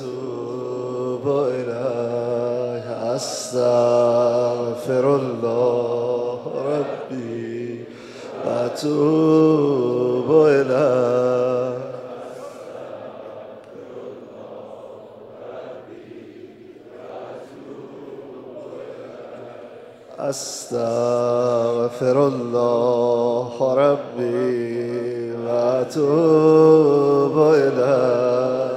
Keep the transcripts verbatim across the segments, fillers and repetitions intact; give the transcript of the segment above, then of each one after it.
اتوب الیه استغفر الله ربی و اتوب الیه استغفر الله ربی و اتوب الیه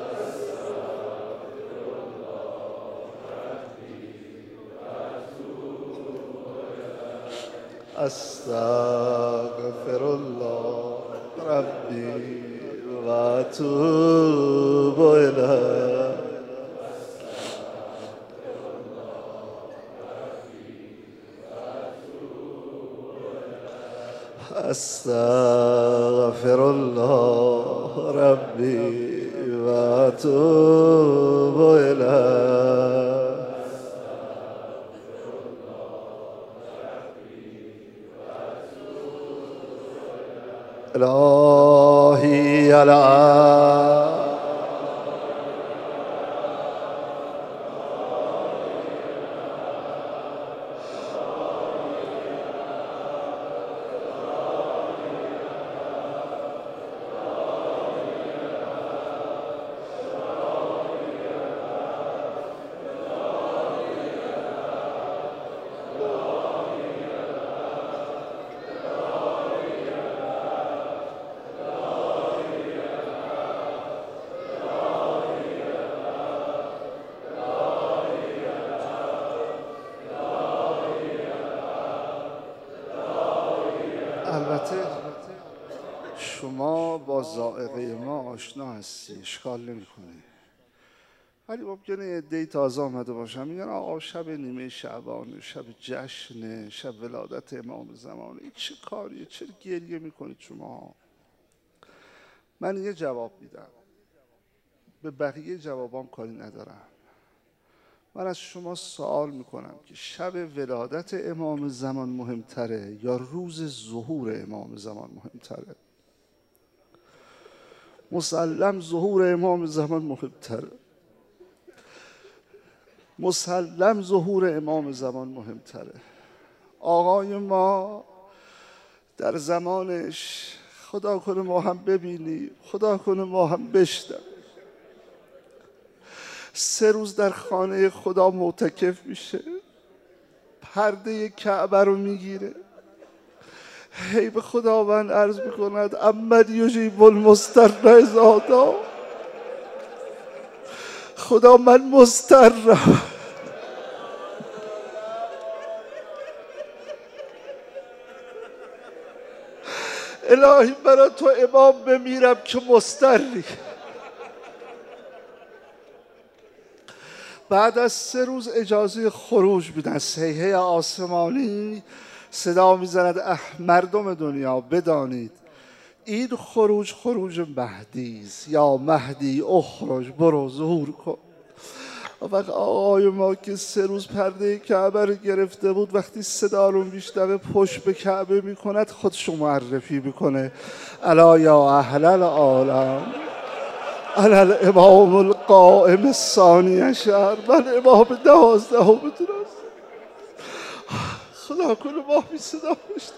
استغفر الله ربی و اتوب الیه استغفر الله ربی و اتوب الیه الهی الان البته شما با ذائقه ما آشنا هستی، اشکال نمی‌کنه. ولی ممکنه یه عده‌ای تازه آمده باشن میگن آقا شب نیمه شعبان، شب جشن، شب ولادت امام زمان، این چه کاریه؟ چرا گریه میکنید شما؟ من یه جواب میدم، به بقیه جوابام کاری ندارم. من از شما سوال میکنم که شب ولادت امام زمان مهمتره یا روز ظهور امام زمان مهمتره؟ مسلم ظهور امام زمان مهمتره. مسلم ظهور امام زمان مهمتره. آقای ما در زمانش، خدا کنه ما هم ببینیم، خدا کنه ما هم بشنویم، سه روز در خانه خدا معتکف میشه، پرده کعبه رو میگیره، هی به خداوند عرض میکند امن یجیب المضطر اذا دعا. خدا من مضطرم، الهی برای تو امام بمیرم که مضطری. بعد از سه روز اجازه خروج میدن، صیحه آسمانی صدا میزند مردم دنیا بدانید این خروج خروج مهدی است، یا مهدی اخرج، برو ظهور کن. وقت آقای ما که سه روز پرده کعبه رو گرفته بود، وقتی صدا رو میشنوه پشت به کعبه میکند، خودشو معرفی میکنه الا یا اهل العالم انا الامام القائم الثانی عشر، من امام دوازدهم میتونم. خدا کنه ما بی صدا بشت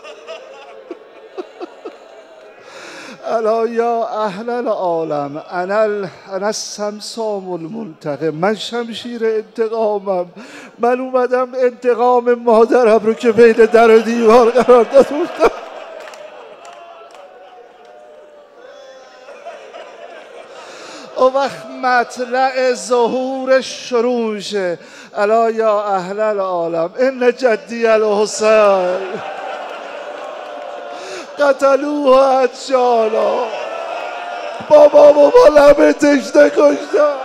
الا یا اهل العالم انا انا السمسام المنتقم، من شمشیر انتقامم، من اومدم انتقام مادرم رو که بین در و دیوار قرار داده بودم. او وقت مطلع ظهور شروع میشه الا یا اهل العالم ان جدی الحسین قتلوه اجالا، بابا بابا لبه تشنه کشتن.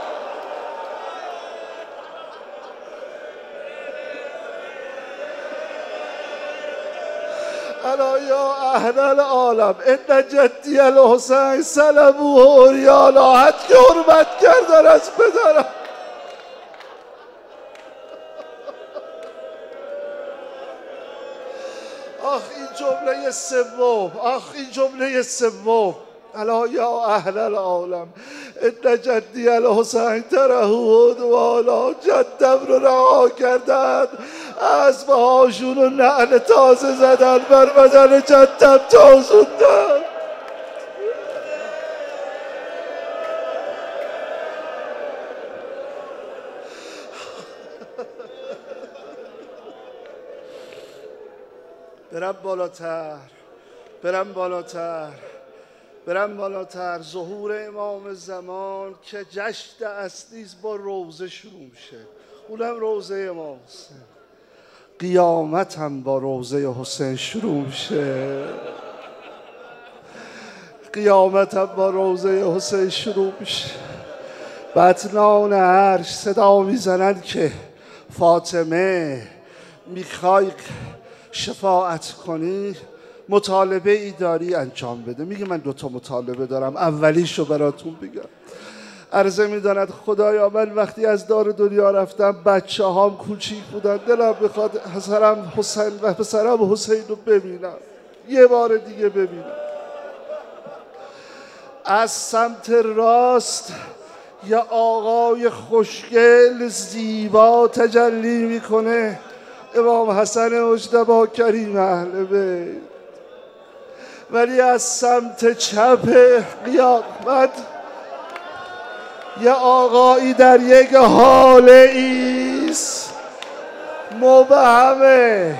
الا یا اهل العالم ان جدی الحسین سلبوه عریانا، حد که حرمت کردن از پدرم. آخ این جمله سوم، آخ این جمله سوم الا یا اهل العالم ان جدی الحسین ترهود والا، جدم رو رها کردن، اسبه هاشون رو نعل تازه زدن، بر بدن جدم تازوندن. برم بالاتر، برم بالاتر، برم بالاتر. ظهور امام زمان که جشن اصلی با روزه شروع میشه، اونم روزه امام حسین. قیامت هم با روزه حسین شروع میشه، قیامت هم با روزه حسین شروع میشه. بطنان عرش صدا میزنند که فاطمه میخوای شفاعت کنی، مطالبه ای داری انجام بده. میگه من دوتا مطالبه دارم، اولیشو براتون بگم. عرضه میداند خدایا من وقتی از دار دنیا رفتم بچه هام کوچیک بودن، دلم بخواد پسرم حسین و پسرم حسین رو ببینم، یه بار دیگه ببینم. از سمت راست یه آقای خوشگل زیبا تجلی میکنه، امام حسن مجتبی کریم اهل بیت. ولی از سمت چپ قیامت یه آقایی در یک حاله ایست مبهمه،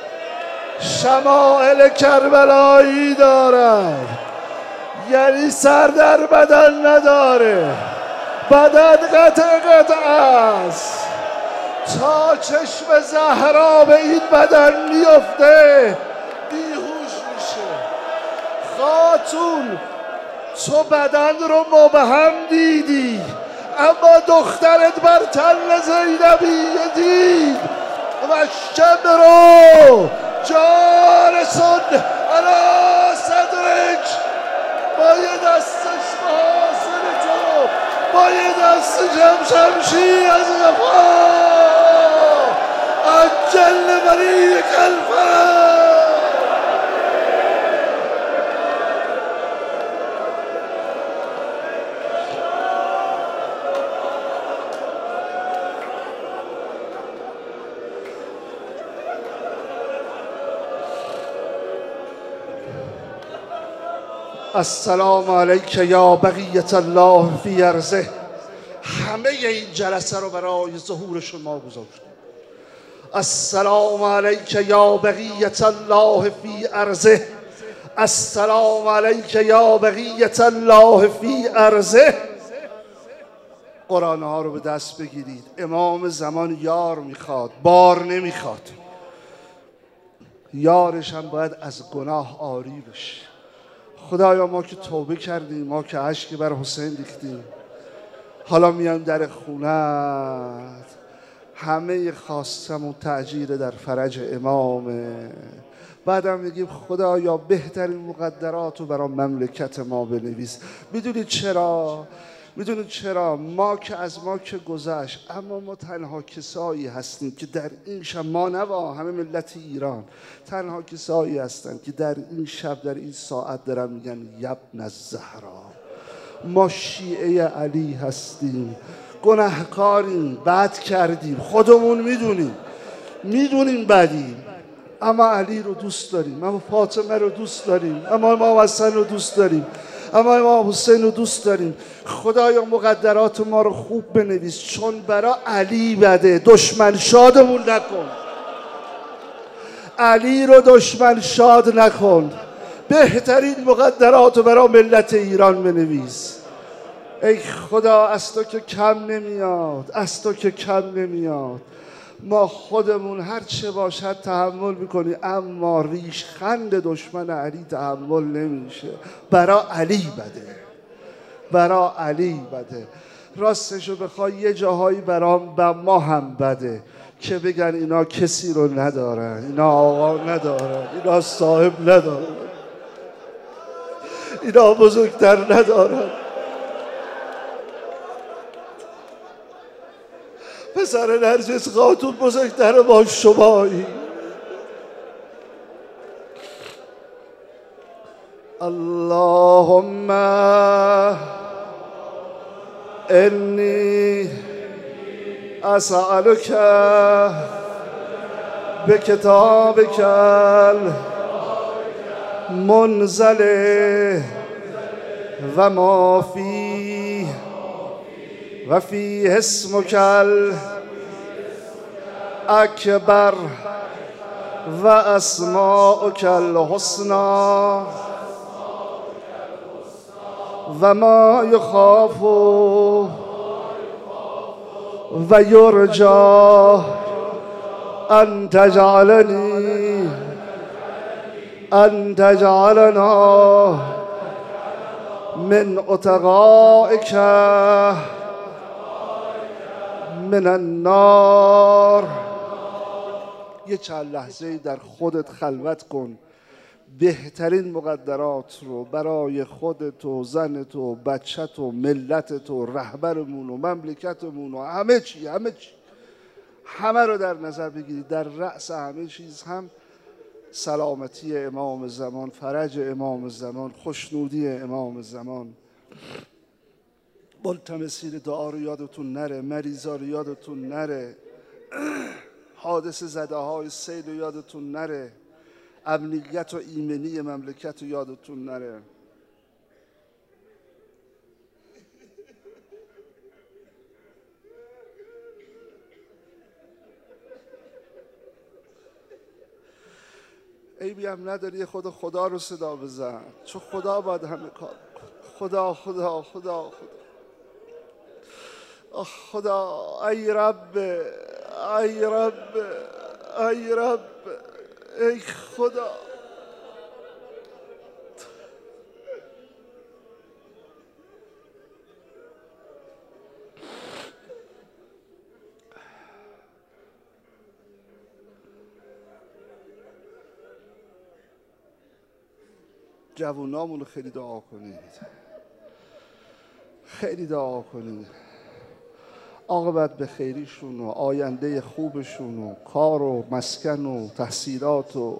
شمائل کربلایی دارد، یعنی سر در بدن نداره، بدن قطع قطع است، تا چشم زهرا به این بدن میفته بیهوش میشه. خاتون تو بدن رو مبهم دیدی، اما دخترت بر تن زینبیه دید و شمرو جارسون علا صدرک، با یه دستش محاصر تو، با یه دست جم شمشیر از غفا عجل بری کلفر. السلام علیک یا بقیت الله فی ارضه. همه این جلسه رو برای ظهور شما گذاشتم. السلام علیک یا بقیت الله فی ارضه، السلام علیک یا بقیت الله فی ارضه. قرآن ها رو به دست بگیرید. امام زمان یار میخواد، بار نمیخواد. یارش هم باید از گناه آری بشه. خدایا ما که توبه کردیم، ما که اشک بر حسین ریختیم، حالا میان در خونت، همه خواستمون تعجیل در فرج امامه. بعدم میگیم خدایا بهترین مقدرات رو برای مملکت ما بنویس. میدونید چرا؟ میدونید چرا؟ ما که از ما که گذشت، اما ما تنها کسایی هستیم که در این شب، ما نوا همه ملت ایران تنها کسایی هستند که در این شب، در این ساعت دارن میگن یبن الزهرا. ما شیعه علی هستیم، گناهکاریم، بد کردیم، خودمون میدونیم، میدونیم بدیم، اما علی رو دوست داریم، اما فاطمه رو دوست داریم، اما امام حسن رو دوست داریم، اما امام حسین رو دوست داریم. خدایا مقدرات ما رو خوب بنویس، چون برا علی بده. دشمن شادمون نکن، علی رو دشمن شاد نکن. بهترین مقدرات رو برا ملت ایران بنویس. ای خدا از تو که کم نمیاد، از تو که کم نمیاد. ما خودمون هر چه باشد تحمل میکنیم، اما ریشخند دشمن علی تحمل نمیشه. برا علی بده، برا علی بده. راستشو بخوای یه جاهایی برام به ما هم بده که بگن اینا کسی رو ندارن، اینا آقا ندارن، اینا صاحب ندارن، اینا بزرگتر ندارن. پسر نرجس خاتون بزرگتر با شمایی. اللهم إني أسألك بكتابك المنزل وما فيه وفيه اسمك الأكبر وأسماؤك الحسنى وما يخاف ويرجى أن تجعلني أن تجعلنا من أتقائك من النار. یه چند لحظه در خودت خلوت کن، بهترین مقدرات رو برای خودت و زنت و بچت و ملتت و رهبرمون و مملکتمون و همه چی همه چی همه رو در نظر بگیرید. در رأس همه چیز هم سلامتی امام زمان، فرج امام زمان، خوشنودی امام زمان. ملتمسین دعا رو یادتون نره، مریضا رو یادتون نره، حادث زده های سیل رو یادتون نره، امنیت و ایمنی مملکت رو یادتون نره. عیبی هم نداری، خود خدا رو صدا بزن، چون خدا باید همه کار. خدا خدا خدا خدا خدا ای رب ای رب ای رب ای خدا. جوونامون رو خیلی دعا کنید، خیلی دعا کنید، عاقبت به خیریشون و آینده خوبشون و کار و مسکن و تحصیلات و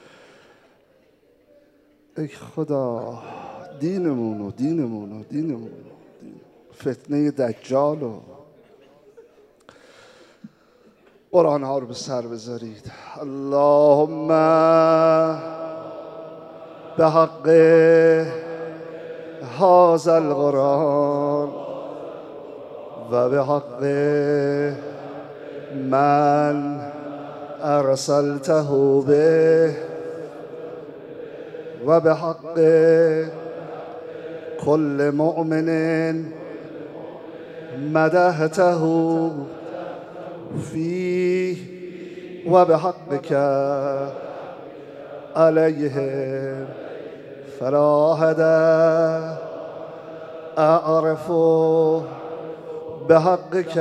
ای خدا دینمون و دینمون و دینمون و فتنه دجال و قرآن ها رو به سر بذارید. اللهم به حق هذا القرآن و به حق من ارسلته به و به حق كل مؤمن مدحته فيه و به حقك علیهم فلا أحد أعرف بحقك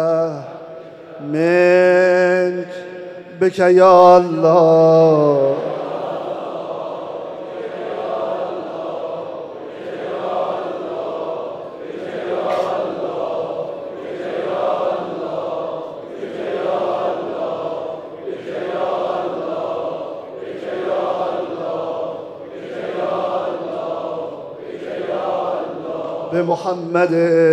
منك بك يا الله. بمحمد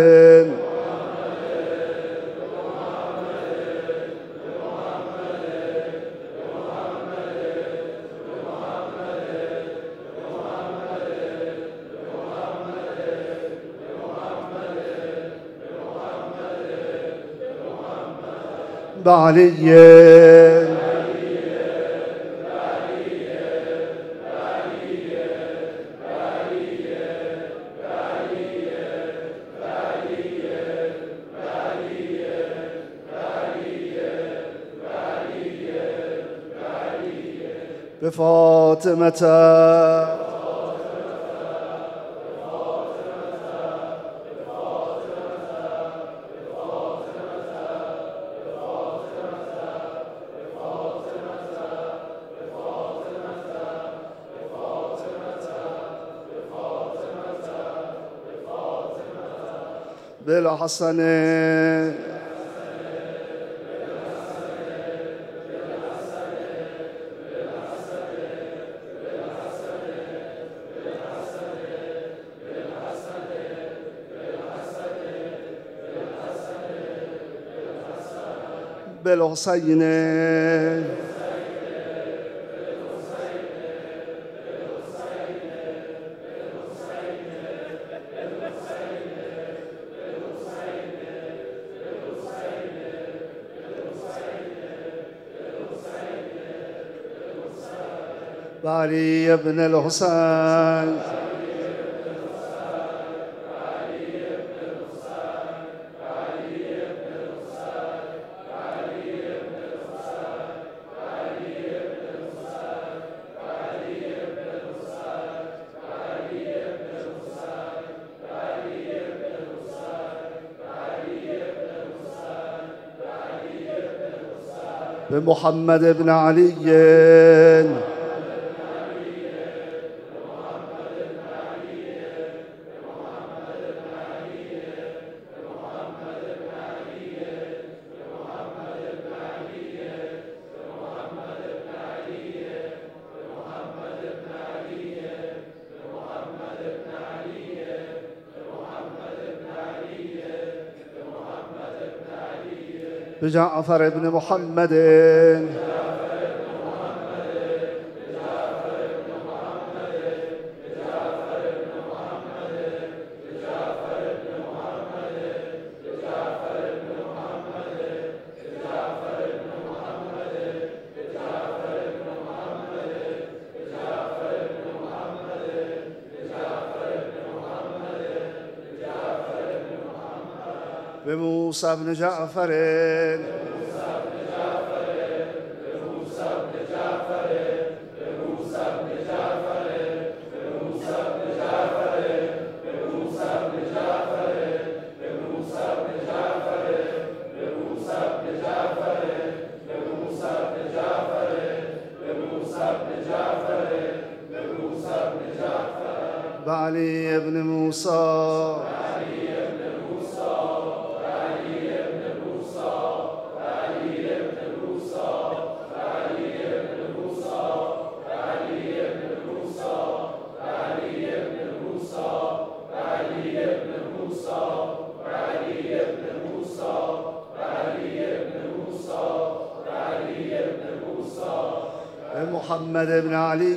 بعلي بفاطمة بالحسن بالحسین وعلي بن الحسين بمحمد بن علي بجعفر بن محمد بموسى بن جعفر وعلي بن موسى محمد بن علي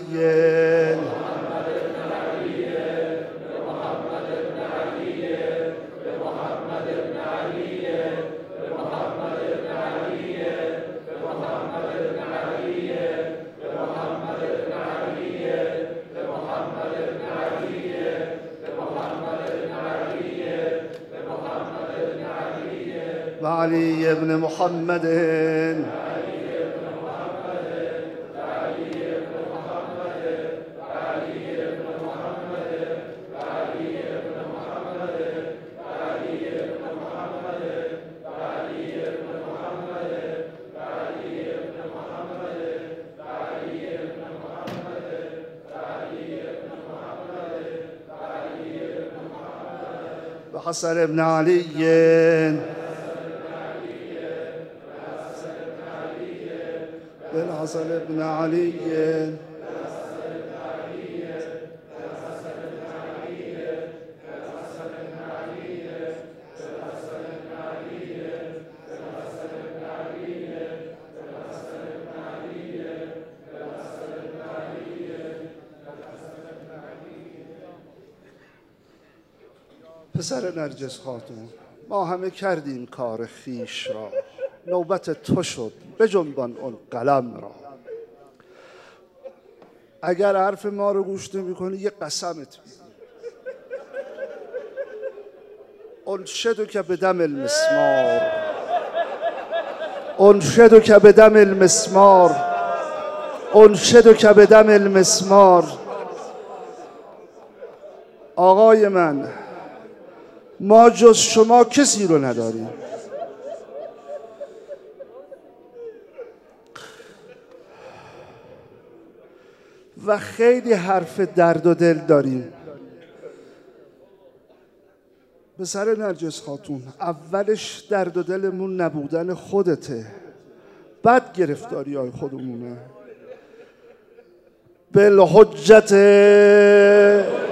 وعلي بن محمد وحسن بن علي بالحسن بن علي پسر نرجس خاتون، ما همه کردیم کار خیش را، نوبت تو شد بجنبان اون قلم را. اگر حرف ما رو گوش نمی‌کنی یه قسمت میدیم. انشدک بدم المسمار، انشدک بدم المسمار، انشدک بدم المسمار. آقای من، ما جز شما کسی رو نداریم. و خیلی حرف درد و دل داریم. پسر نرجس خاتون، اولش درد و دلمون نبودن خودته، بعد گرفتاری های خودمونه. بالحجت